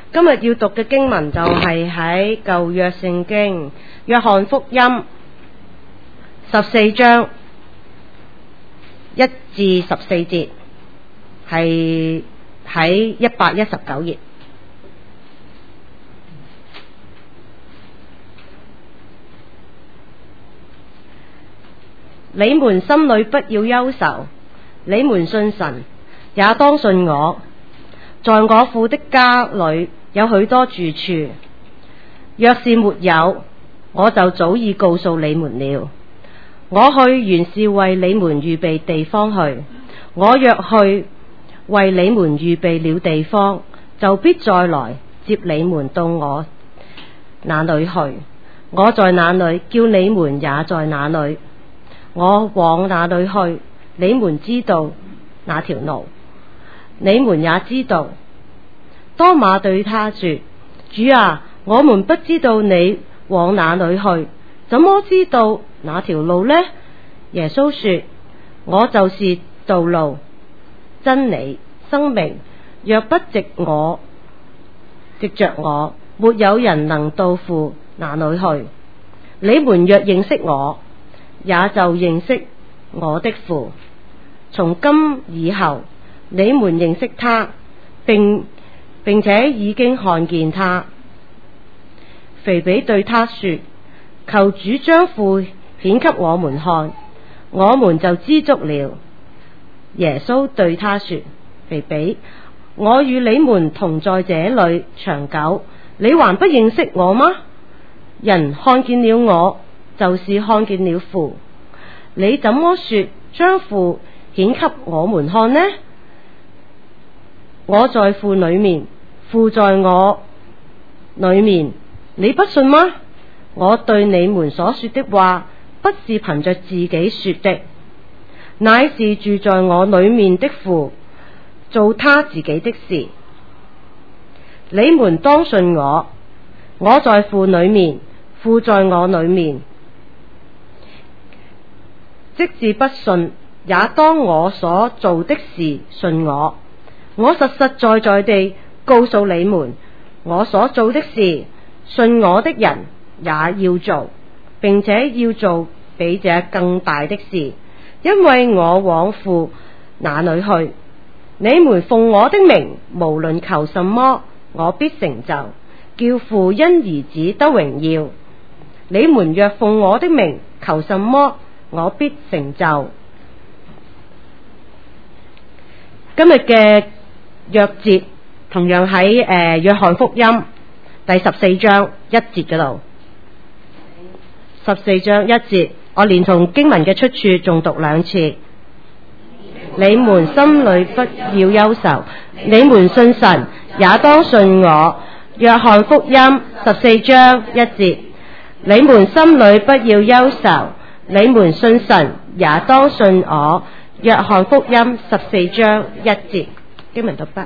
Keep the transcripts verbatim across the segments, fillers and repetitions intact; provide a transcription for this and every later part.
今日要讀嘅經文就係喺舊約聖經約翰福音十四章一至十四節，係喺一百一十九頁。你們心裏不要憂愁，你們信神，也當信我。在我父的家裏有許多住處，若是沒有，我就早已告訴你們了。我去原是為你們預備地方去。我若去為你們預備了地方，就必再來接你們到我那裏去。我在哪裏，叫你們也在哪裏。我往哪裏去，你們知道那條路，你們也知道。多馬對他說：主啊，我們不知道你往哪裏去，怎麼知道那條路呢？耶穌說：我就是道路、真理、生命，若不藉我，藉着我，沒有人能到父那裏去。你們若認識我，也就認識我的父。從今以後，你們認識他，並並且已經看見他。腓比對他說：求主將父顯給我們看，我們就知足了。耶穌對他說：腓比，我與你們同在這裏長久，你還不認識我嗎？人看見了我，就是看見了父。你怎麼說將父顯給我們看呢？我在父裏面，父在我裏面，你不信嗎？我對你們所說的話，不是憑着自己說的，乃是住在我裏面的父做他自己的事。你們當信我，我在父裏面，父在我裏面。即使不信，也當我所做的事信我。我實實在在地告訴你們，我所做的事，信我的人也要做，並且要做比這更大的事，因為我往父那裏去。你們奉我的名，無論求什麼，我必成就，叫父因兒子得榮耀。你們若奉我的名求什麼，我必成就。今日嘅約節同樣喺誒約翰福音第十四章一節嗰度。十四章一節，我連同經文嘅出處仲讀兩次。你們心裏不要憂愁，你們信神，也當信我。約翰福音十四章一節，你們心裏不要憂愁，你們信神，也當信我。約翰福音十四章一節，經文讀畢。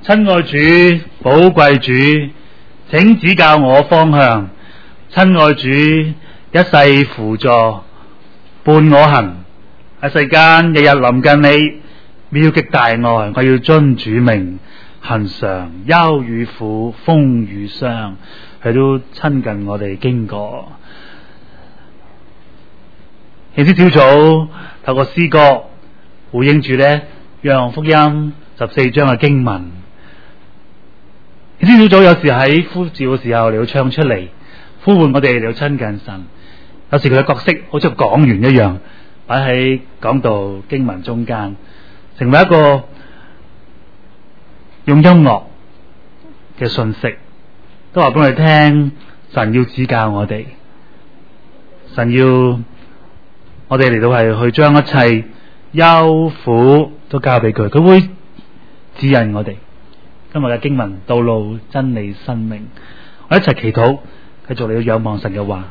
親愛主，寶貴主，請指教我方向。親愛主，一世輔助伴我行，喺世間日日臨近你，妙極大愛。我要遵主命，恒常憂與苦，風與霜，佢都親近我哋經過。獻詩小組透過詩歌回應住呢約翰福音十四章嘅經文。獻詩小組有時喺呼召嘅時候嚟到唱出嚟，呼喚我哋嚟到親近神。有時佢嘅角色好似講員一樣，擺喺講道經文中間，成為一個用音樂嘅信息，都話俾我哋聽，神要指教我哋，神要我哋嚟到係去將一切憂苦都交俾佢，佢會指引我哋。今日嘅經文，道路、真理、生命，我一齊祈禱，繼續嚟到仰望神嘅話。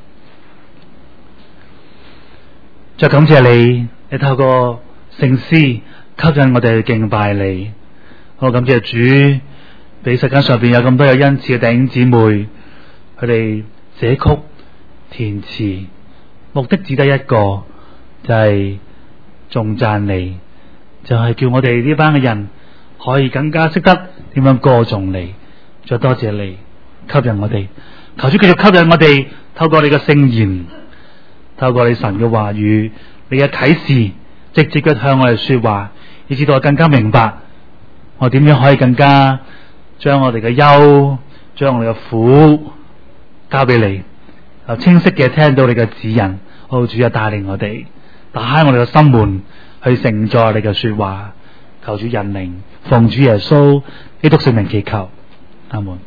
再感謝你，你透過聖詩吸引我哋去敬拜你。我感謝主，俾世界上邊有咁多有恩賜嘅弟兄姊妹，佢哋寫曲填詞，目的只得一個，就係頌讚你，就係、是、叫我哋呢班嘅人可以更加識得點樣歌頌你。再多謝你吸引我哋，求主繼續吸引我哋，透過你嘅聖言，透過你神嘅話語，你嘅啟示，直接嘅向我哋說話，以至到我更加明白我點樣可以更加將我哋嘅憂，將我哋嘅苦交俾你，又清晰嘅聽到你嘅指引。好，主啊，帶領我哋，打開我哋嘅心門，去承載你嘅說話。求主引領，奉主耶穌基督聖名祈求，阿門。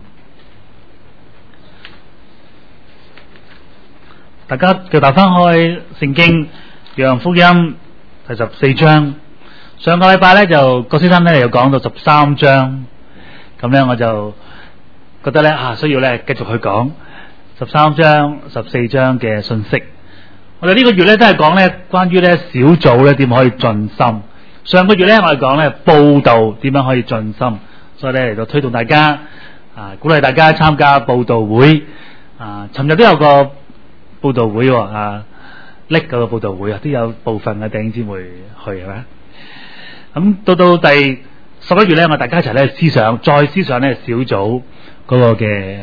大家就打翻開聖經約翰福音第十四章。上個禮拜咧就郭先生咧又講到十三章，咁咧我就覺得咧啊需要咧繼續去講十三章、十四章嘅信息。我哋呢個月咧都係講咧關於咧小組咧點可以盡心。上個月咧我哋講咧佈道點樣可以盡心，所以咧嚟到推動大家啊，鼓勵大家參加佈道會啊。尋日都有個佈道會啊，拎嗰個佈道會啊，都有部分嘅弟兄姊妹去係咪？咁到到第十一月咧，我大家一齊咧思想，再思想咧小組嗰個嘅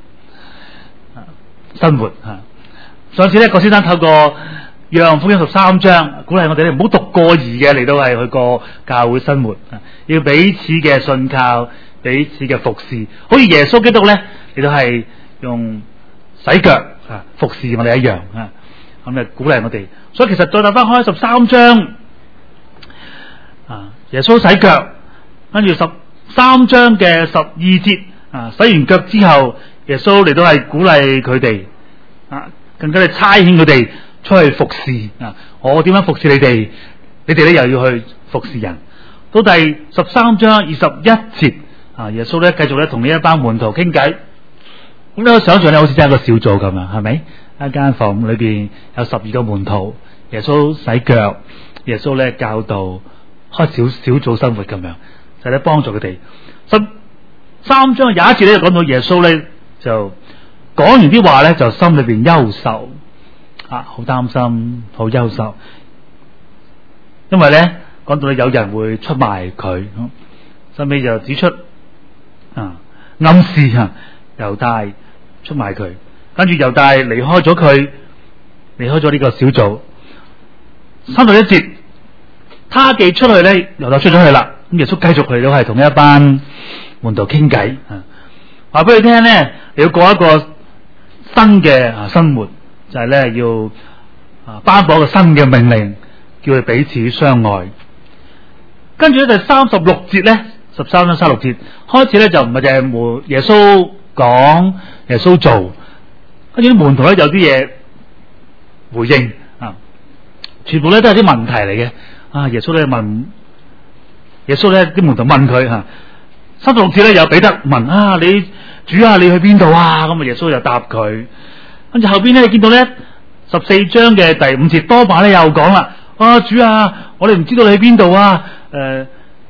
生活吓。上次咧郭先生透過約翰福音十三章，鼓勵我哋咧唔好獨過兒嘅嚟到係去過教會生活，要彼此嘅信靠，彼此嘅服侍，好似耶穌基督咧嚟到係用洗腳啊服侍我哋一樣啊，咁啊鼓勵我哋。所以其實再打翻開十三章啊，耶穌洗腳，跟住十三章嘅十二節啊，洗完腳之後，耶穌嚟到係鼓勵佢哋啊，更加係差遣佢哋出去服侍啊！我點樣服侍你哋？你哋咧又要去服侍人。到第十三章二十一節啊，耶穌咧繼續咧同呢一班門徒傾偈。咁你可以想象咧，好似真係一個小組咁啊，係咪？一間房裏邊有十二個門徒，耶穌洗腳，耶穌咧教導，開小小組生活咁樣，就咧幫助佢哋。十三章有一節咧就講到耶穌咧就講完啲話咧，就心裏邊憂愁。啊，好擔心，好憂愁，因為咧講到咧有人會出賣佢，後尾就指出啊暗示啊猶大出賣佢，跟住猶大離開咗佢，離開咗呢個小組。三十一節，他既出去咧，猶大出咗去啦，咁耶穌繼續嚟到係同一班門徒傾偈，啊，話俾佢聽咧，你要過一個新嘅啊生活。就係咧要啊頒布一個新嘅命令，叫佢彼此相愛。跟住咧第三十六節咧，十三章三十六節開始咧就唔係淨係耶穌講，耶穌做，跟住啲門徒咧有啲嘢回應啊，全部咧都係啲問題嚟嘅。啊，耶穌咧問，耶穌咧啲門徒問佢吓，三十六節咧有彼得問啊，你主啊，你去邊度啊？咁啊耶穌就答佢。跟住後邊咧，你見到咧十四章嘅第五節，多馬咧又講啦，啊主啊，我哋唔知道你喺邊度啊，誒、呃，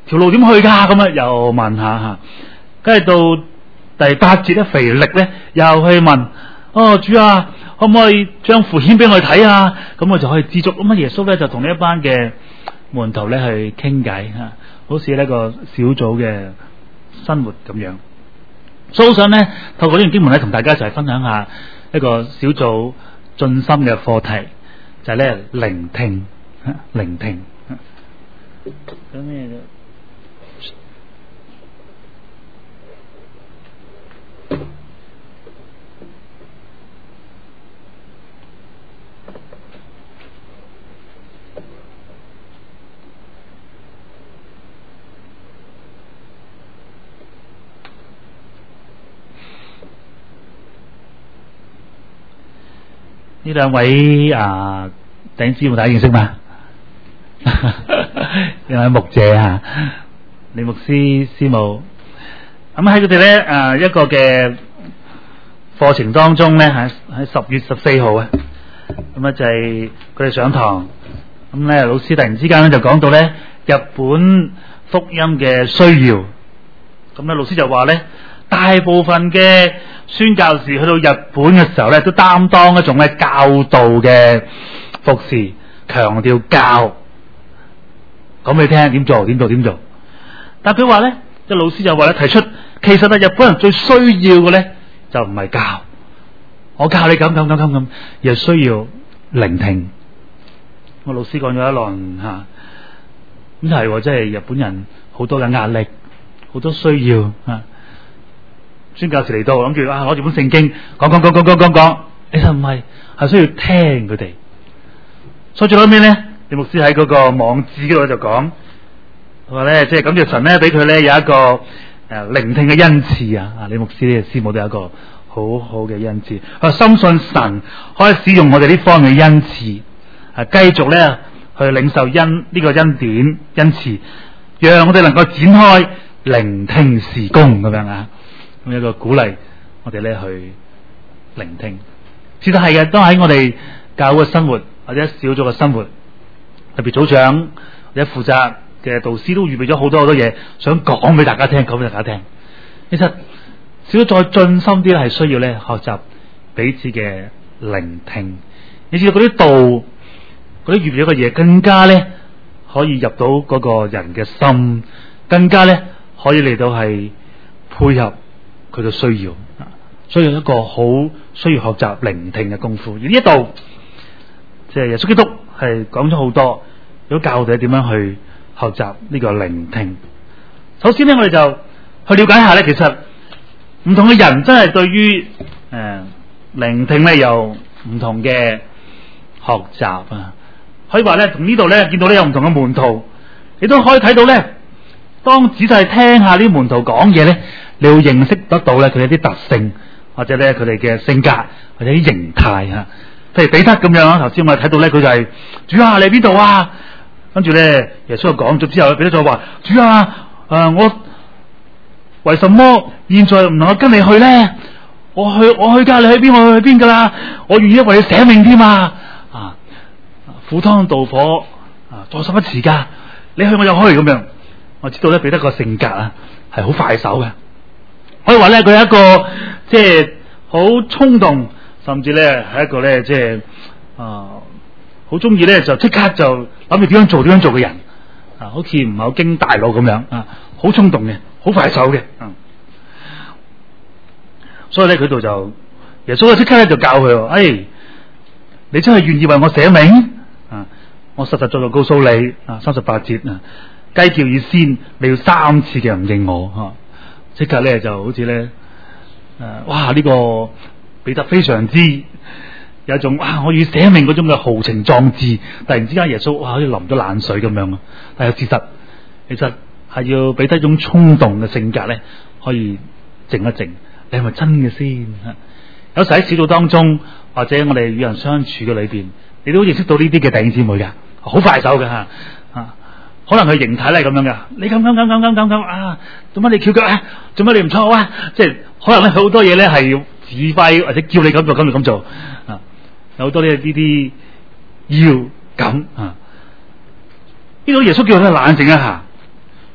條路點去㗎？咁啊又問下嚇，跟住到第八節咧，腓力咧又去問：哦，主啊，可唔可以將符顯俾我哋睇啊？咁我就可以知足。咁啊，耶穌咧就同呢一班嘅門徒咧去傾偈嚇，好似呢個小組嘅生活咁樣。所以好想咧透過呢段經文咧，同大家一齊分享下一個小組進心嘅課題，就係咧聆聽，聆聽。咁咩？呢兩位啊弟兄姊妹大家認識嘛？兩位牧者啊，李牧師師母。咁喺佢哋咧誒一個嘅課程當中咧，喺喺十月十四號啊，咁啊就係佢哋上堂，咁咧老師突然之間咧就講到咧日本福音嘅需要，咁咧老師就話咧大部分嘅宣教士去到日本嘅時候咧，都擔當一種咧教導嘅服侍，強調教，講俾你聽點做點做點做。但佢話咧，即係老師就話咧提出，其實啊日本人最需要嘅咧就唔係教，我教你咁咁咁咁咁，而係需要聆聽。我老師講咗一輪吓，咁係即係日本人好多嘅壓力，好多需要啊。宣教士嚟到諗住啊攞住本聖經講講講講講講講，其實唔係，係需要聽佢哋。所以最後尾咧，李牧師喺嗰個網誌嗰度就講，話咧即係感謝神咧俾佢咧有一個誒、呃、聆聽嘅恩賜啊！啊，李牧師呢師母都有一個好好嘅恩賜，佢深信神可以使用我哋呢方面嘅恩賜，啊繼續咧去領受恩呢、這個恩典恩賜，讓我哋能夠展開聆聽事工咁樣啊！咁一個鼓勵我哋咧去聆聽，事實係嘅，都喺我哋教會嘅生活或者小組嘅生活，特別組長或者負責嘅導師都預備咗好多好多嘢，想講俾大家聽，講俾大家聽。其實小組再進深啲咧，係需要咧學習彼此嘅聆聽，你知道嗰啲道，嗰啲預備咗嘅嘢，更加咧可以入到嗰個人嘅心，更加咧可以嚟到係配合佢嘅需要，所以有一個好需要學習聆聽嘅功夫。而呢一度，即係耶穌基督係講咗好多，如果教我哋點樣去學習呢個聆聽。首先咧，我哋就去了解下咧，其實唔同嘅人真係對於誒、呃、聆聽咧有唔同嘅學習啊。可以話咧，從呢度咧見到咧有唔同嘅門徒，你都可以睇到咧，當仔細聽下呢啲門徒講嘢咧，你會認識得到咧佢哋啲特性，或者咧佢哋嘅性格或者啲形態吓。譬如彼得咁樣啊，頭先我哋睇到咧佢就係、是、主啊，你喺邊度啊？跟住咧耶穌講咗之後，彼得就話主啊，誒、呃、我為什麼現在唔能夠跟你去咧？我去我去噶，你去邊我去邊噶啦？我願意為你捨命添啊！啊，赴湯蹈火啊，在所不辭噶，你去我就去咁樣。我知道咧彼得個性格啊係好快手嘅。可以話咧，佢係一個即係好衝動，甚至咧係一個咧即係啊，好中意咧就即刻就諗住點樣做點樣做嘅人啊，好似唔係好經大腦咁樣啊，好衝動嘅，好快手嘅。嗯，所以咧佢度就耶穌咧即刻咧就教佢，誒、哎，你真係願意為我捨命啊？我實實在在告訴你啊，三十八節啊，雞叫以先，你要三次嘅唔認我吓。即刻咧就好似咧誒，哇！呢、這個彼得非常之有一種哇，我要捨命嗰種嘅豪情壯志。突然之間耶穌哇，好似淋咗冷水咁樣啊！但係事實其實係要彼得一種衝動嘅性格咧，可以靜一靜。你係咪真嘅先？有時喺小組當中，或者我哋與人相處嘅裏邊，你都認識到呢啲嘅弟兄姊妹噶，好快手嘅吓啊！可能佢形態咧係咁樣噶，你咁咁咁咁咁咁咁啊？做乜你翹腳啊？做乜你唔錯啊？即係可能咧好多嘢咧係要指揮或者叫你咁做咁做咁做啊！有好多呢呢啲要咁啊！呢度耶穌叫佢冷靜一下，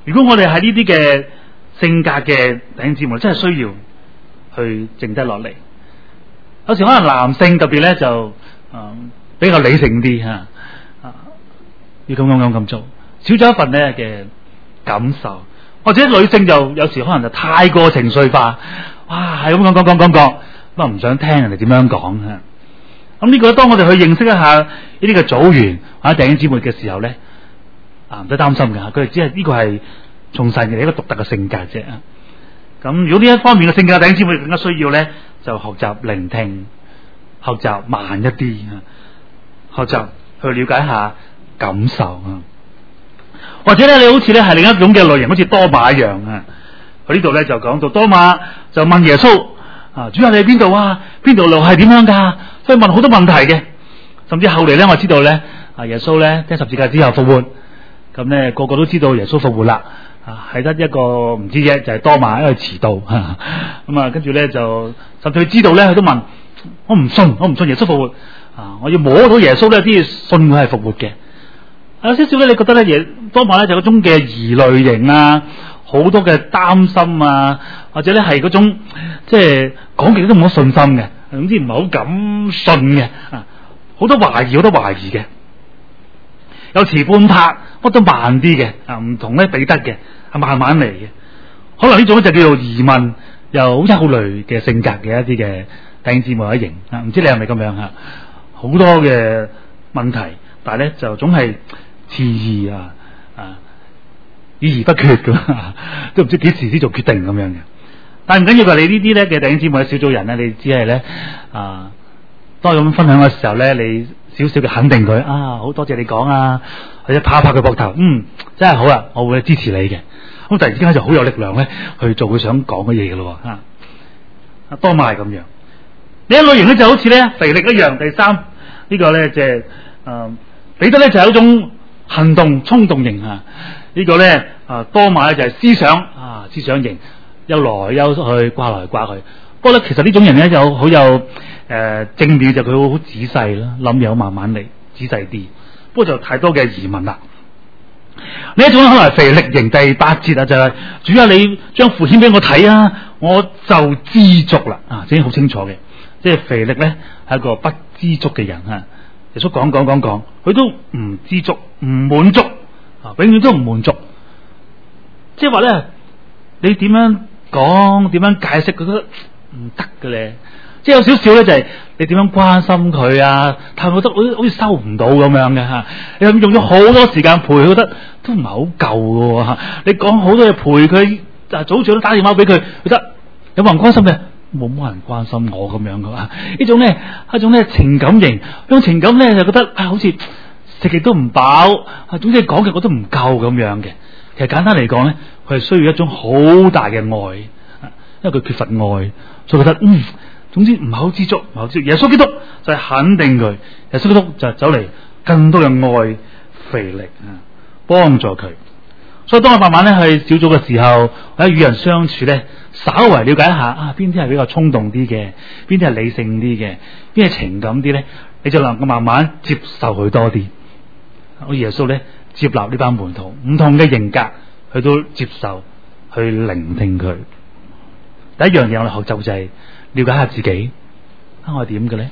如果我哋係呢啲嘅性格嘅弟兄姊妹，真係需要去靜低落嚟。有時可能男性特別咧就、嗯、比較理性啲吓，啊要咁咁咁咁做，少咗一份咧嘅感受。或者女性就有時可能就太過情緒化，哇係咁講講講講講，咁啊唔想聽人哋點樣講吓。咁呢個當我哋去認識一下呢啲嘅組員或者弟兄姊妹嘅時候咧，啊唔使擔心嘅，佢哋只係呢個係從神嘅一個獨特嘅性格啫。咁如果呢一方面嘅性格弟兄姊妹更加需要咧，就學習聆聽，學習慢一啲，學習去了解一下感受啊。或者咧，你好似咧係另一種嘅類型，好似多馬一樣啊。佢呢度咧就講到多馬就問耶穌啊，主啊，你喺邊度啊？邊度路係點樣噶？所以問好多問題嘅。甚至後嚟咧，我知道咧啊，耶穌咧釘十字架之後復活，咁咧個個都知道耶穌復活啦。啊，係得一個唔知啫，就係、是、多馬因為遲到。咁啊，跟住咧就甚至佢知道咧，佢都問我唔信，我唔信耶穌復活啊！我要摸到耶穌咧，先至信佢係復活嘅。有少少咧，你覺得咧，耶多馬咧就嗰種嘅疑慮型啊，好多嘅擔心啊，或者咧係嗰種即係講極都冇乜信心嘅，總之唔係好敢信嘅啊，好多懷疑，好多懷疑嘅，有遲半拍，乜都慢啲嘅啊，唔同咧彼得嘅，係慢慢嚟嘅。可能呢種就叫做疑問又好憂慮嘅性格嘅一啲嘅弟兄姊妹嘅型啊，唔知你係咪咁樣吓？好多嘅問題，但係咧就總係遲疑啊啊，議而不決咁，都唔知幾時先做決定咁樣嘅。但係唔緊要嘅，你呢啲咧嘅弟兄姊妹小組人咧，你只係咧啊，當咁分享嘅時候咧，你少少嘅肯定佢啊，好多謝你講啊，或者拍一拍佢膊頭，嗯，真係好啊，我會支持你嘅。咁突然之間就好有力量咧，去做佢想講嘅嘢嘅咯。吓、啊，多馬係咁樣。另一類型咧就好似咧腓力一樣。第三、這個、呢個咧即係誒彼得咧就係、是、一種行動衝動型啊。這個、呢個咧啊多馬咧就係、是、思想啊思想型，悠來悠去，掛來掛去。不過咧其實呢種人咧就好有誒、呃、正面，就佢好仔細啦，諗嘢好慢慢嚟，仔細啲。不過就太多嘅疑問啦。呢一種可能係腓力型。第八節啊就係、是、主啊，你將父顯俾我睇啊，我就知足啦啊，已經好清楚嘅。即係腓力咧係一個不知足嘅人吓，耶穌講講講講，佢都唔知足，唔滿足啊，永遠都唔滿足。即係話咧，你點樣講，點樣解釋，佢覺得唔得嘅咧。即係有少少咧，就係你點樣關心佢啊，但係覺得好似好似收唔到咁樣嘅吓。你用咗好多時間陪佢，覺得都唔係好夠嘅吓。你講好多嘢陪佢，啊早上都打電話俾佢，覺得有冇人關心嘅？冇冇人關心我咁樣嘅嘛？呢種咧一種咧情感型，呢種情感咧就覺得啊，好似食極都唔飽，啊，總之講極我都唔夠咁樣嘅。其實簡單嚟講咧，佢係需要一種好大嘅愛，因為佢缺乏愛，所以覺得嗯，總之唔係好知足，唔係好知足。耶穌基督就係肯定佢，耶穌基督就走嚟更多嘅愛腓力啊，幫助佢。所以當我慢慢咧去小組嘅時候，或者與人相處咧，稍為了解一下啊，邊啲係比較衝動啲嘅，邊啲係理性啲嘅，邊係情感啲咧，你就能夠慢慢接受佢多啲。好似耶穌咧接納呢班門徒，唔同嘅型格，佢都接受，去聆聽佢。第一樣嘢我哋學習就係了解下自己，啊我係點嘅咧？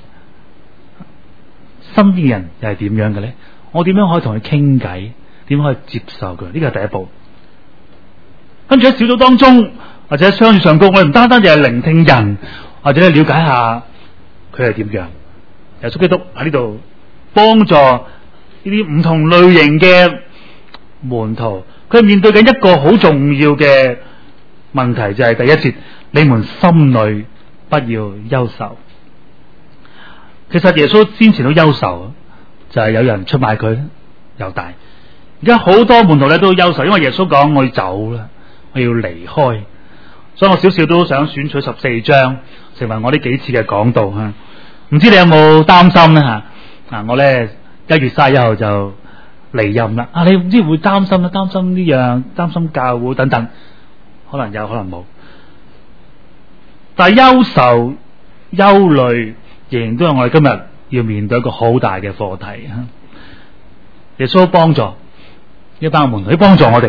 身邊嘅人又係點樣嘅咧？我點樣可以同佢傾偈？點可以接受佢？呢個係第一步。跟住喺小組當中或者相處上高，我哋唔單單就係聆聽人，或者了解下佢係點樣。耶穌基督喺呢度幫助呢啲唔同類型嘅門徒，佢面對緊一個好重要嘅問題，就係第一節：你們心裏不要憂愁。其實耶穌先前都憂愁，就係有人出賣佢，猶大。而家好多門徒咧都憂愁，因為耶穌講我要走啦，我要離開，所以我少少都想選取十四章成為我呢幾次嘅講道吓。唔知你有冇擔心咧吓？啊，我咧一月卅一號就離任啦。啊，你唔知會擔心啦，擔心呢樣，擔心教會等等，可能有可能冇。但係憂愁、憂慮仍然都係我哋今日要面對一個好大嘅課題吓。耶穌幫助一班門徒，去幫助我哋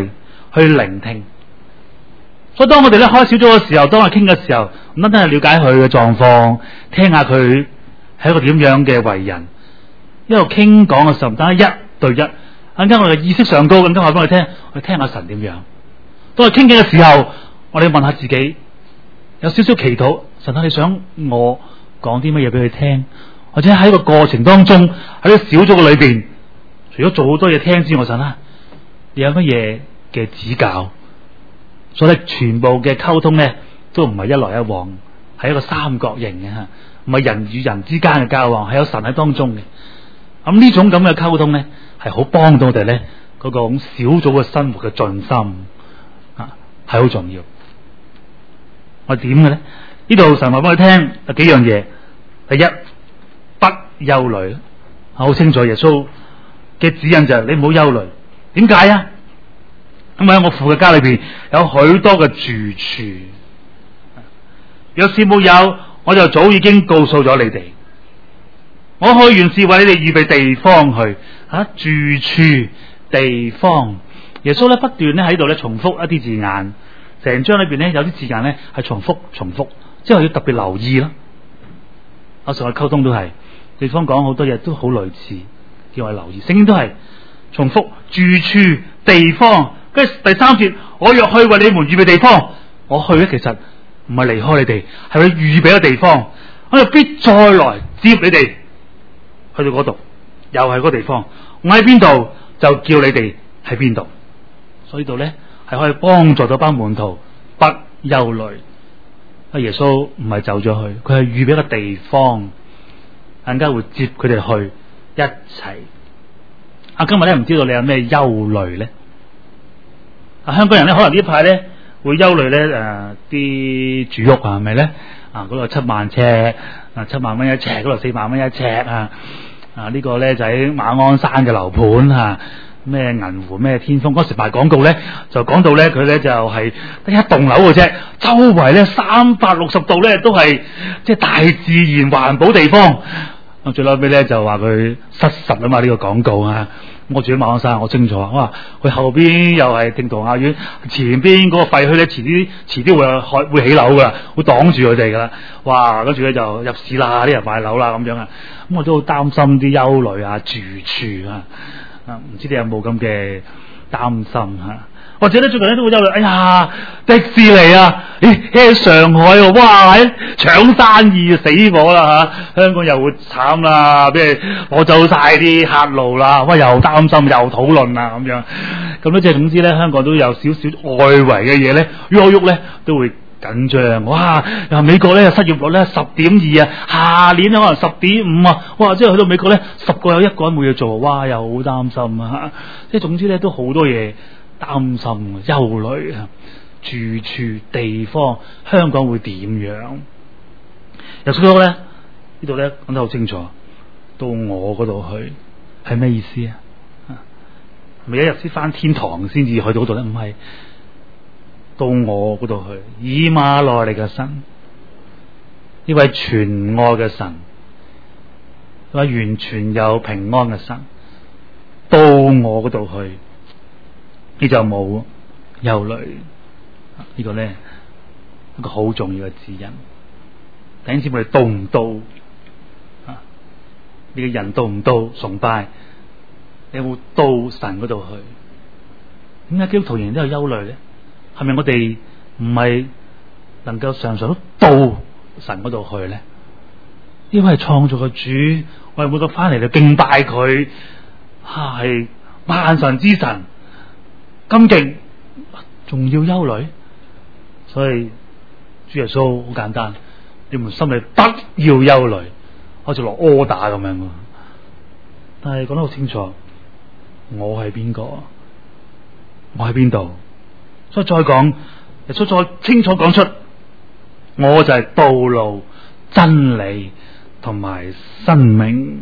去聆聽。所以當我哋咧開小組嘅時候，當我哋傾嘅時候，唔單單係了解佢嘅狀況，聽下佢係一個點樣嘅為人。一路傾講嘅時候，唔單單一對一，更加我哋嘅意識上高，更加話俾我哋聽，我哋聽下神點樣。當我哋傾偈嘅時候，我哋問下自己，有少少祈禱，神啊，你想我講啲乜嘢俾佢聽？或者喺個過程當中，喺個小組嘅裏邊，除咗做好多嘢聽之外，神啊，你有乜嘢嘅指教？所以全部嘅溝通咧，都唔係一來一往，係一個三角形嘅吓，唔係人與人之間嘅交往，係有神喺當中嘅。咁呢種咁嘅溝通咧，係好幫到我哋咧嗰個小組嘅生活嘅盡心啊，係好重要。我點嘅咧？呢度神話俾我聽有幾樣嘢。第一，不憂慮，好清楚耶穌嘅指引就係你唔好憂慮。點解啊？因為喺我父嘅家裏邊有許多嘅住處，若是沒有，我就早已經告訴咗你哋。我去原是為你哋預備地方去啊，住處地方。耶穌咧不斷咧喺度咧重複一啲字眼，成章裏邊咧有啲字眼咧係重複重複，即係要特別留意啦。我上去溝通都係地方講好多嘢都好類似，叫我留意。聖經都係重複住處地方。跟住第三節，我若去為你們預備地方，我去咧其實唔係離開你哋，係去預備一個地方，我就必再來接你哋去到嗰度，又係嗰個地方。我喺邊度就叫你哋喺邊度。所以度咧係可以幫助到班門徒不憂慮。阿耶穌唔係走咗去，佢係預備一個地方，更加會接佢哋去一齊。啊，今日咧唔知道你有咩憂慮咧？啊，香港人咧可能呢排咧會憂慮咧誒啲住屋啊，係咪咧？啊，嗰度七萬尺，啊七萬蚊一尺，嗰度四萬蚊一尺啊！啊，呢個咧就喺馬鞍山嘅樓盤啊。咩銀湖咩天豐，嗰時賣廣告咧就講到咧佢咧就係得一棟樓嘅啫，周圍咧三百六十度咧都係即係大自然環保地方。咁最後尾咧就話佢失實啊嘛，呢個廣告啊！我住喺馬鞍山，我清楚。我話佢後邊又係定陶雅苑，前邊嗰個廢墟咧遲啲遲啲會開會起樓噶啦，會擋住佢哋噶啦。哇！跟住咧就入市啦，啲人買樓啦咁樣啊。咁我都好擔心啲憂慮啊，住處啊。啊，唔知你有冇咁嘅擔心吓？或者咧最近咧都會憂慮，哎呀，迪士尼啊，咦喺上海喎，哇，搶生意死火啦吓！香港又會慘啦，俾人攞走晒啲客路啦，哇，又擔心又討論啦咁樣。咁咧即係總之咧，香港都有少少外圍嘅嘢咧，喐喐咧都會緊張。哇！又美國咧失業率咧十點二啊，下年可能十點五啊，哇！即係去到美國咧，十個有一個人冇嘢做，哇！又好擔心啊！即係總之咧都好多嘢擔心、憂慮啊，住處地方，香港會點樣？耶穌咧呢度咧講得好清楚，到我嗰度去係咩意思啊？係咪一日先返天堂先至去到嗰度咧？唔係。到我嗰度去，以馬內利嘅神，呢位全愛嘅神，呢位完全有平安嘅神，到我嗰度去，你就冇憂慮。呢個咧一個好重要嘅指引。弟兄姊妹，到唔到啊？你嘅人到唔到崇拜？你有冇到神嗰度去？點解基督徒仍然都有憂慮咧？係咪我哋唔係能夠常常都到神嗰度去咧？呢位係創造嘅主，我哋每個翻嚟就敬拜佢，係、啊、萬神之神，咁勁，仲要憂慮？所以主耶穌好簡單，你們心裏不要憂慮，好似落柯打咁樣。但係講得好清楚，我係邊個？我喺邊度？所以再講，耶穌再清楚講出，我就係道路、真理同埋生命，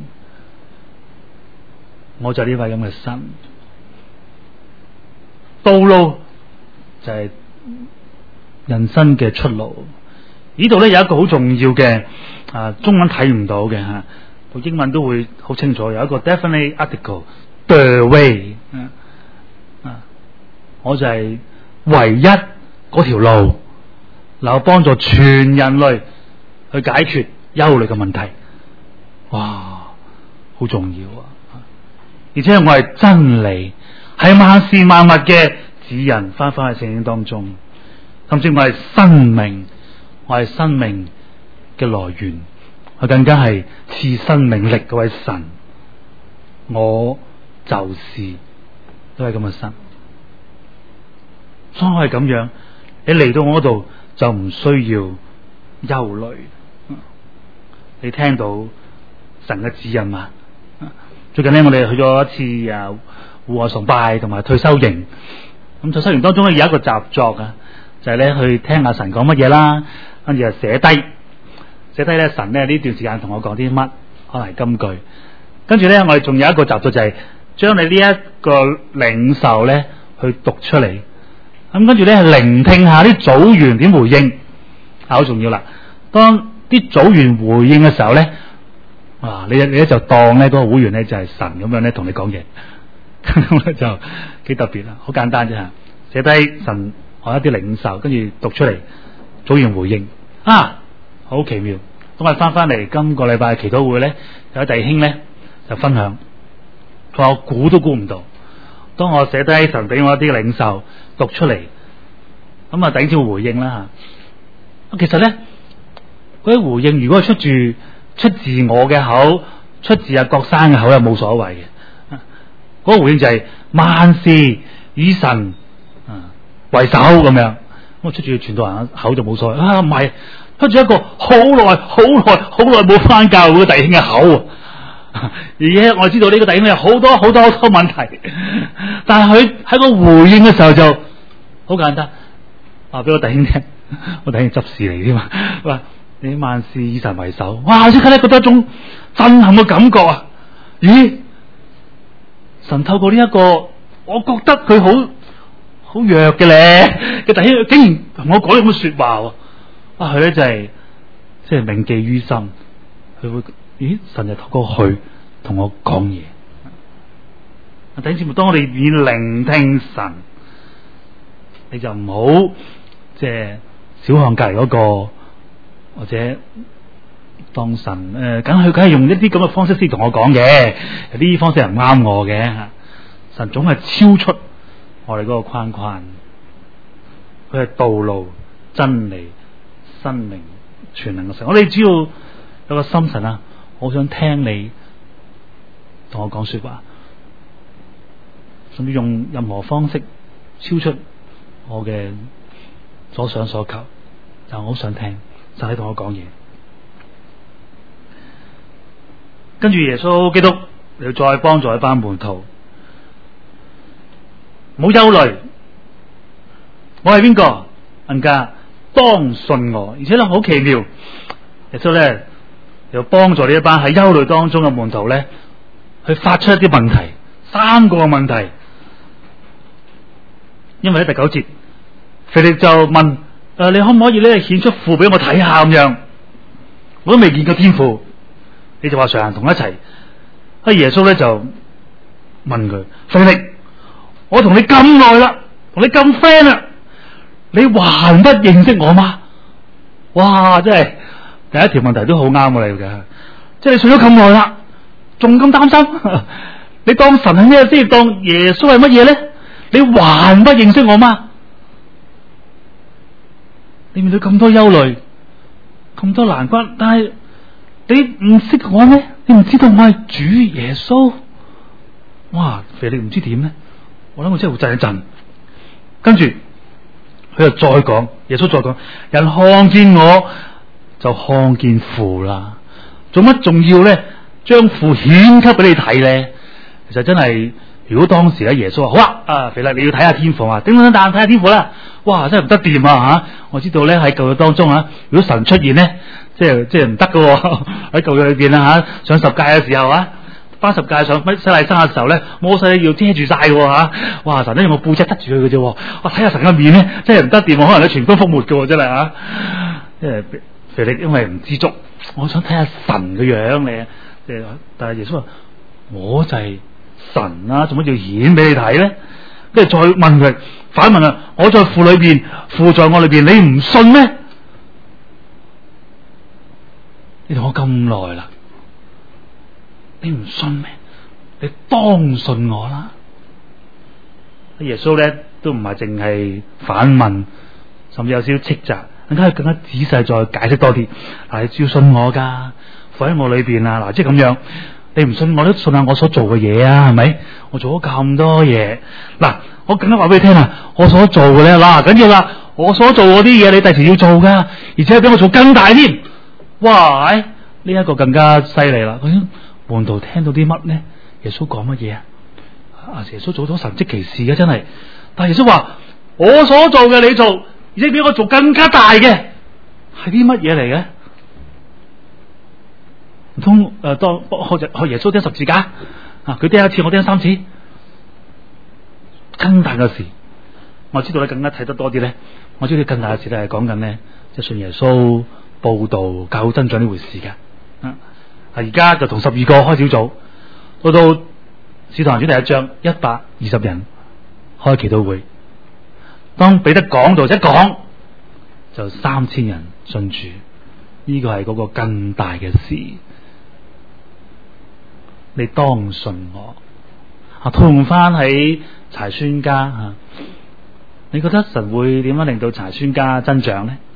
我就係呢位咁嘅神。道路就係人生嘅出路。呢度咧有一個好重要嘅啊，中文睇唔到嘅吓，讀英文都會好清楚，有一個 definite article，the way 啊。 我就係唯一嗰條路，能夠幫助全人類去解決憂慮嘅問題。哇，好重要啊！而且我係真理，係萬事萬物嘅指引，翻返去聖經當中，甚至我係生命，我係生命嘅來源，我更加係賜生命力嗰位神，我就是都係咁嘅神。所以我係咁樣，你嚟到我度就唔需要憂慮。你聽到神嘅指引嘛？最近咧，我哋去咗一次啊戶外崇拜同埋退休營。咁退休營當中咧有一個習作啊，就係、是、咧去聽下神講乜嘢啦，跟住就寫低，寫低咧神咧呢段時間同我講啲乜，可能係金句。跟住咧我哋仲有一個習作就係將你呢一個領受咧去讀出嚟。咁跟住咧聆聽下啲組員點回應，啊好重要啦。當啲組員回應嘅時候咧，啊你你咧就當咧嗰個會員咧就係神咁樣咧同你講嘢，咁咧就幾特別啦，好簡單啫吓，寫低神我一啲領受，跟住讀出嚟，組員回應，啊好奇妙。咁我翻翻嚟今個禮拜祈禱會咧，有弟兄咧就分享，佢話我估都估唔到，當我寫低神俾我一啲領受讀出嚟，咁啊等住回應啦吓。其實咧嗰啲回應如果係出住出自我嘅口，出自阿郭生嘅口又冇所謂嘅。嗰、那個回應就係、是、萬事以神啊為首咁樣，咁出住傳道人口就冇所謂啊，唔係出住一個好耐好耐好耐冇返教會嘅弟兄嘅口，而且我知道呢個弟兄有好多好多好多問題，但係佢喺個回應嘅時候就好簡單，話俾我弟兄聽，我弟兄執事嚟添嘛，話你萬事以神為首，哇！即刻咧覺得一種震撼嘅感覺啊！咦？神透過呢、這、一個，我覺得佢好好弱嘅咧嘅弟兄，竟然同我講咁嘅說話，啊！佢咧就係即係銘記於心，佢會咦？神就透過佢同我講嘢。啊！弟兄姊妹，當我哋願意聆聽神，你就唔好即係小看隔籬嗰個。或者當神誒，梗係佢梗係用一啲咁嘅方式先同我講嘅，有啲方式係唔啱我嘅。神總係超出我哋嗰個框框，佢係道路、真理、生命、全能嘅神。我哋只要有個心神啊，我想聽你同我講說話，甚至用任何方式超出我嘅所想所求，就我好想聽。就喺同我講嘢，跟住耶穌基督又再幫助一班門徒，唔好憂慮，我係邊個？人家當信我，而且咧好奇妙，耶穌咧又幫助呢一班喺憂慮當中嘅門徒咧，去發出一啲問題，三個問題。因為喺第九節，腓力就問。誒、呃，你可唔可以咧顯出父俾我睇下咁樣？我都未見過天父，你就話常行同一齊。阿耶穌咧就問佢：腓力，我同你咁耐啦，同你咁 friend 啦，你還不認識我嗎？哇！真係第一條問題都好啱我嚟嘅，即係你信咗咁耐啦，仲咁擔心？你當神係咩先？當耶穌係乜嘢咧？你還不認識我嗎？你面對咁多憂慮，咁多難關，但係你唔識我咩？你唔知道我係主耶穌？哇！腓力唔知點咧，我諗我真係會震一震。跟住佢又再講，耶穌再講，人看見我就看見父啦。做乜仲要咧？將父顯給俾你睇咧？其實真係，如果當時咧耶穌話好啊，啊腓力你要睇下天父啊，叮叮當睇下天父啦。哇！真係唔得掂啊吓！我知道咧喺舊約當中啊，如果神出現咧，即係即係唔得噶喺舊約裏邊啊吓，上十誡嘅時候啊，翻十誡上乜西奈山嘅時候咧，摩西要遮住晒嘅吓，哇！神咧用個背脊得住佢嘅啫，我睇下神嘅面咧，真係唔得掂，可能咧全軍覆沒嘅真係啊！即係腓力因為唔知足，我想睇下神嘅樣你，即係但係耶穌話我就係神啊，做乜要顯俾你睇咧？ 跟住再問佢，反問啊，我在父裏邊，父在我裏邊，你唔信咩？你同我咁耐啦，你唔信咩？你當信我啦。耶穌咧都唔係淨係反問，甚至有少少斥責，更加更加仔細再解釋多啲。嗱，你只要信我噶，父喺我裏邊啊，嗱，即係咁樣。你唔信我都信下我所做嘅嘢啊，係咪？我做咗咁多嘢，嗱，我更加話俾你聽啊，我所做嘅咧，嗱，緊要啦，我所做嗰啲嘢你第時要做噶，而且比我做更大添。哇！呢、這、一個更加犀利啦。嗰啲門徒聽到啲乜呢？耶穌講乜嘢啊？啊！耶穌做咗神蹟奇事嘅，真係。但係耶穌話：我所做嘅你做，而且比我做更加大嘅，係啲乜嘢嚟嘅？唔通誒，當學學耶穌釘十字架啊？佢釘一次，我釘三次，更大嘅事。我知道咧，更加睇得多啲咧。我知道更大嘅事咧係講緊咧，即係信耶穌、佈道、教會增長呢回事嘅。啊，而家就同十二個開小組，到到《使徒行傳》第一章一百二十人開祈禱會。當彼得講道一講，就三千人信主。呢個係嗰個更大嘅事。你當信我啊！套用翻喺柴孫家啊，你覺得神會點樣令到柴孫家增長呢？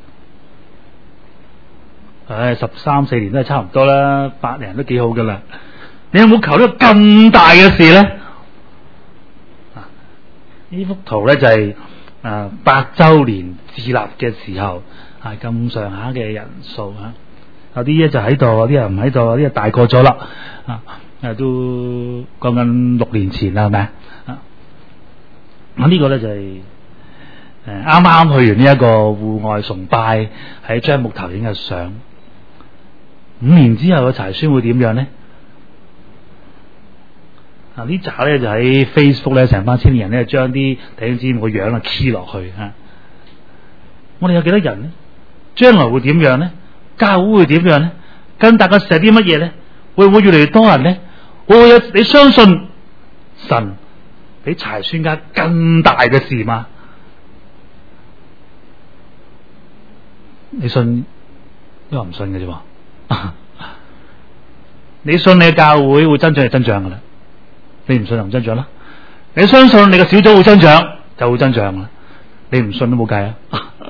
唉，十三四年都係差唔多啦，八年都幾好噶啦。你有冇求呢個咁大嘅事呢？啊，呢幅圖咧就係、是、啊八周年自立嘅時候係咁上下嘅人數啊，有啲咧就喺度，有啲人唔喺度，有啲人大個咗啦啊。誒，都講緊六年前啦，係咪啊？咁呢個咧就係誒啱啱去完呢一個戶外崇拜，喺張木頭影嘅相。五年之後嘅柴孫會點樣咧？啊，呢集咧就喺 Facebook 咧，成班青年人咧將啲弟兄姊妹個樣啊 key 落去啊。我哋有幾多人咧？將來會點樣咧？教會會點樣咧？更大嘅事係啲乜嘢咧？會唔會越嚟越多人咧？會唔會有你相信神比柴孫家更大嘅事嗎？你信？因為唔信嘅啫。你信你嘅教會會增長就增長噶啦，你唔信就唔增長啦。你相信你嘅小組會增長就會增長啦，你唔信都冇計啊。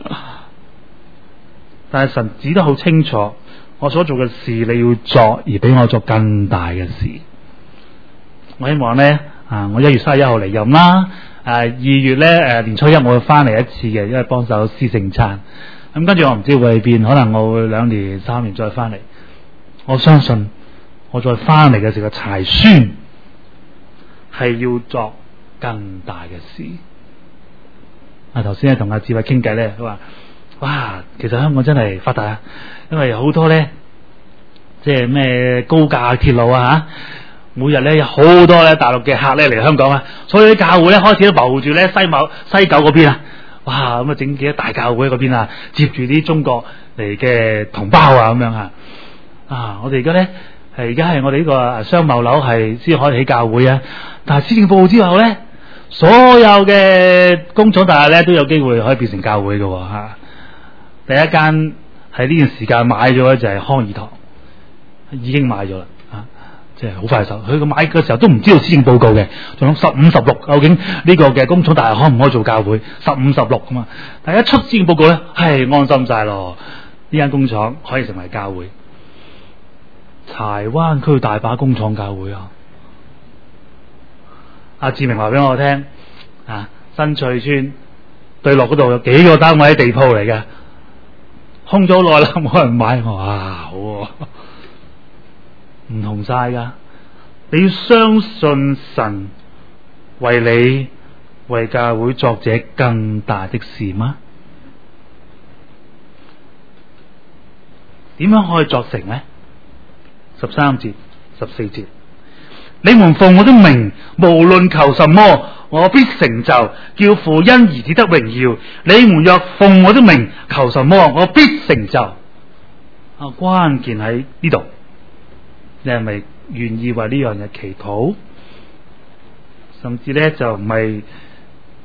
但係神指得好清楚，我所做嘅事你要作，而比我做更大嘅事。我希望咧啊，我一月三十一號嚟任啦，誒、啊、二月咧誒、啊、年初一我會翻嚟一次嘅，因為幫手施聖餐。咁跟住我唔知會變，可能我會兩年三年再翻嚟。我相信我再翻嚟嘅時候，柴孫係要作更大嘅事。啊，頭先咧同阿志偉傾偈咧，佢話：哇，其實香港真係發達啊，因為好多咧，即係咩高架鐵路啊嚇。每日咧有好多咧大陸嘅客咧嚟香港啊，所以啲教會咧開始都謀住咧西某西九嗰邊啊，哇咁啊整幾多大教會嗰邊啊，接住啲中國嚟嘅同胞啊咁樣啊，啊我哋而家咧係而家係我哋呢個商貿樓係先可以起教會啊，但係施政報告之後咧，所有嘅工廠大廈咧都有機會可以變成教會嘅吓、啊。第一間喺呢段時間買咗咧就係康義堂，已經買咗啦。即係好快手，佢個買嘅時候都唔知道施政報告嘅，仲有十五十六，究竟呢個嘅工廠大廈可唔可以做教會？十五十六咁嘛，但係一出施政報告咧，係安心晒咯，呢間工廠可以成為教會。柴灣區大把工廠教會啊！阿志明話俾我聽，啊新翠村對落嗰度有幾個單位地鋪嚟嘅，空咗好耐啦，冇人買，我話啊好啊。唔同晒噶，你要相信神為你為教會作這更大的事嗎？點樣可以作成呢？十三節、十四節，你們奉我的名，無論求什麼，我必成就，叫父因兒子得榮耀。你們若奉我的名求什麼，我必成就。啊，關鍵喺呢度。你係咪願意為呢樣嘢祈禱？甚至咧就唔係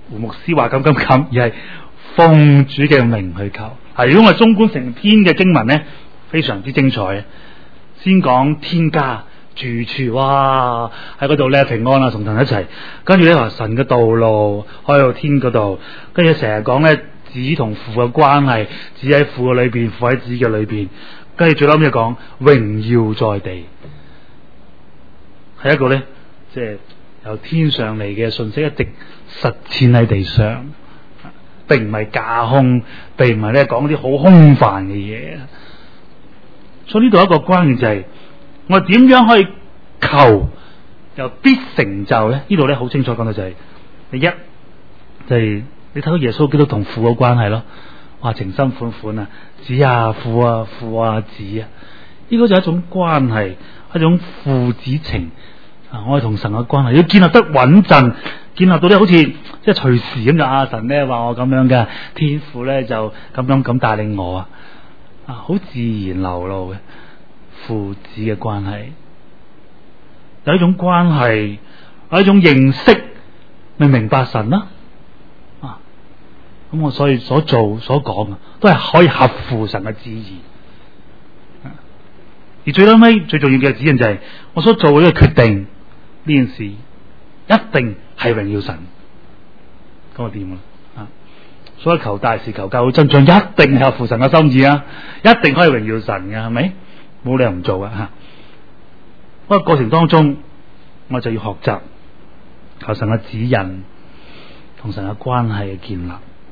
胡牧師話咁咁咁，而係奉主嘅名去求。啊，如果我哋綜觀成篇嘅經文咧，非常之精彩。先講天家住處，哇喺嗰度咧平安啊，同神一齊。跟住咧話神嘅道路開到天嗰度，跟住成日講咧子同父嘅關係，子喺父嘅裏邊，父喺子嘅裏邊。跟住最後尾講榮耀在地，係一個咧即係由天上嚟嘅信息，一直實踐喺地上，並唔係架空，並唔係咧講啲好空泛嘅嘢。所以呢度一個關鍵就係、是、我哋點樣可以求又必成就咧？呢度咧好清楚講到就係、是、第一就係、是、你睇到耶穌基督同父嘅關係咯，哇情深款款啊，子啊父啊父啊子啊，呢、這個就係一種關係，一種父子情啊！我哋同神嘅關係要建立得穩陣，建立到咧好似即係隨時咁就阿神咧話我咁樣嘅，天父咧就咁樣咁帶領我啊！啊，好自然流露嘅父子嘅關係，有一種關係，有一種認識，咪明白神啦。啊，咁我所以所做所講啊，都係可以合乎神嘅旨意。啊、而最尾尾最重要嘅指引就係、是、我所做嘅呢個決定，呢件事一定係榮耀神。咁我點啊？所以求大事求教會真相，一定係合乎神嘅心意啊！一定可以榮耀神嘅，係咪？冇理由唔做啊！吓，不過過程當中，我就要學習求神嘅指引，同神嘅關係嘅建立。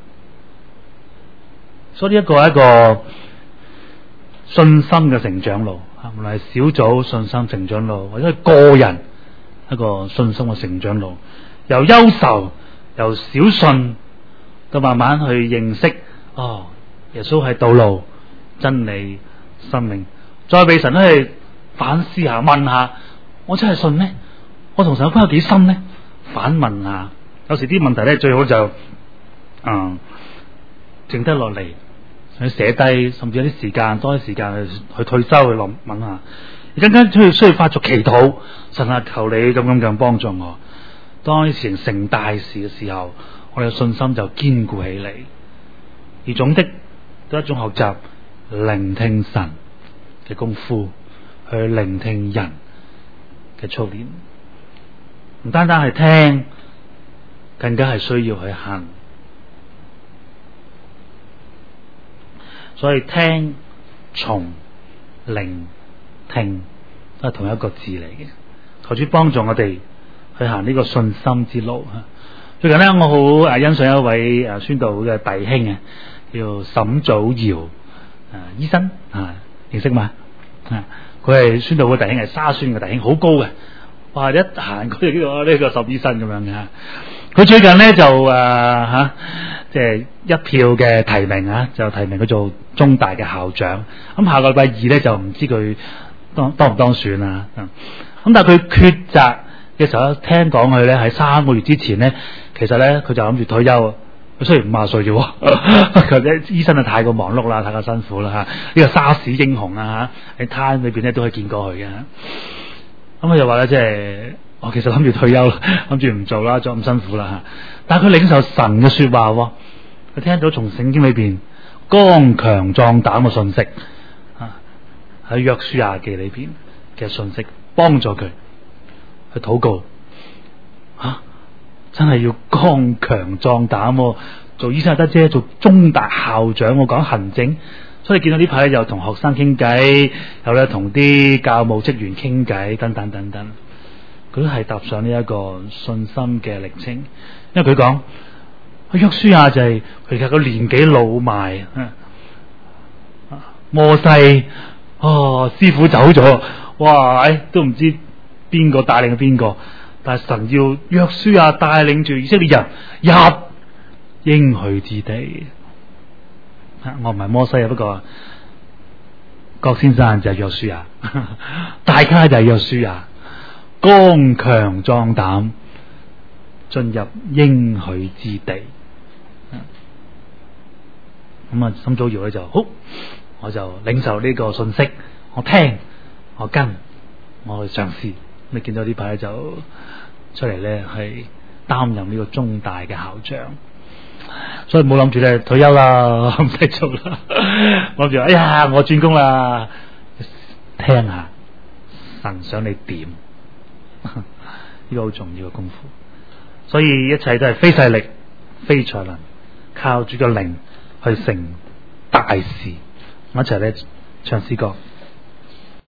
所以呢一個係一個信心嘅成長路，無論係小組信心成長路，或者係個人一個信心嘅成長路，由憂愁，由小信。都慢慢去認識，哦，耶穌係道路、真理、生命，再被神去反思下、問下，我真係信咩？我同神嘅關係有幾深呢？反問下，有時啲問題咧最好就，嗯，靜得落嚟，去寫低，甚至有啲時間，多啲時間去去退休去諗問下，更加需要需要發作祈禱，神啊，求你咁咁咁幫助我。當啲事情成大事嘅時候，我哋嘅信心就堅固起嚟，而總的都係一種學習聆聽神嘅功夫，去聆聽人嘅操練，唔單單係聽，更加係需要去行。所以聽、從、聆聽都係同一個字嚟嘅。求主幫助我哋去行呢個信心之路。最近咧，我好誒欣賞一位誒宣道會嘅弟兄啊，叫沈祖堯誒醫生啊，認識嘛？啊，佢係宣道會弟兄，係沙宣嘅弟兄，好高嘅，哇！一行佢哋呢個呢個十醫生咁樣嘅。佢最近咧就誒吓，即係一票嘅提名啊，就提名佢做中大嘅校長。咁下個禮拜二咧就唔知佢當當唔當選啊？咁但係佢抉擇嘅時候，聽講佢咧喺三個月之前咧，其實咧佢就諗住退休。佢雖然五十歲啫，佢啲醫生啊太過忙碌啦，太過辛苦啦吓。呢、這個沙士英雄啊吓，喺攤裏邊咧都可以見過佢嘅。咁佢就話咧，即係我其實諗住退休，諗住唔做啦，做咁辛苦啦吓。但係佢領受神嘅說話，佢聽到從聖經裏邊剛強壯膽嘅信息啊，喺約書亞記裏邊嘅信息，幫助佢去禱告啊！真係要剛強壯膽，做醫生就得啫，做中大校長我講行政，所以見到呢排又同學生傾偈，又咧同啲教務職員傾偈，等等等等，佢都係踏上呢一個信心嘅歷程。因為佢講，約書亞就係佢其實個年紀老邁，摩西哦師傅走咗，哇！哎、都唔知邊個帶領邊個。但係神要約書亞帶領住以色列人入應許之地。我唔係摩西啊，不過郭先生就係約書亞，大家就係約書亞，剛強壯膽進入應許之地。咁啊，沈祖堯咧就好，我就領受呢個信息，我聽，我跟，我去嘗試。你見到呢排就出嚟咧，係擔任呢個中大嘅校長。所以冇諗住咧退休啦，唔使做啦。我諗住，哎呀，我轉工啦，聽下神想你點，呢個好重要嘅功夫。所以一切都係非勢力、非才能，靠住個靈去成大事。我一齊咧唱詩歌。